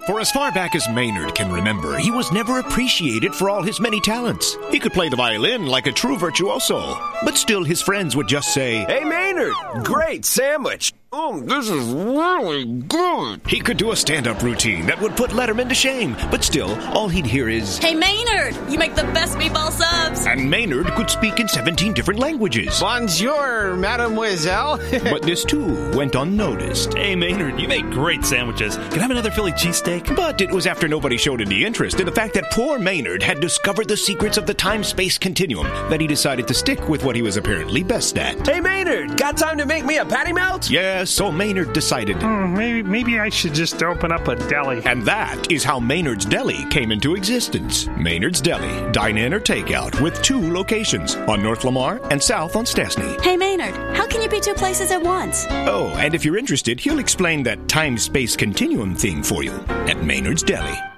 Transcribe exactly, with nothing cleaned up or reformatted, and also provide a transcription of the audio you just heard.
For as far back as Maynard can remember, he was never appreciated for all his many talents. He could play the violin like a true virtuoso, but still his friends would just say, "Hey, Maynard, great sandwich. Oh, this is really good." He could do a stand-up routine that would put Letterman to shame, but still, all he'd hear is, "Hey, Maynard, you make the best meatball subs." And Maynard could speak in seventeen different languages. Bonjour, mademoiselle. But this, too, went unnoticed. "Hey, Maynard, you make great sandwiches. Can I have another Philly cheesesteak?" But it was after nobody showed any interest in the fact that poor Maynard had discovered the secrets of the time-space continuum that he decided to stick with what he was apparently best at. "Hey, Maynard, got time to make me a patty melt?" Yes, so Maynard decided. Hmm, maybe, maybe I should just open up a deli. And that is how Maynard's Deli came into existence. Maynard's Deli, dine-in or takeout, with two locations, on North Lamar and south on Stastny. Hey, Maynard, how can you be two places at once? Oh, and if you're interested, he'll explain that time-space continuum thing for you at Maynard's Deli.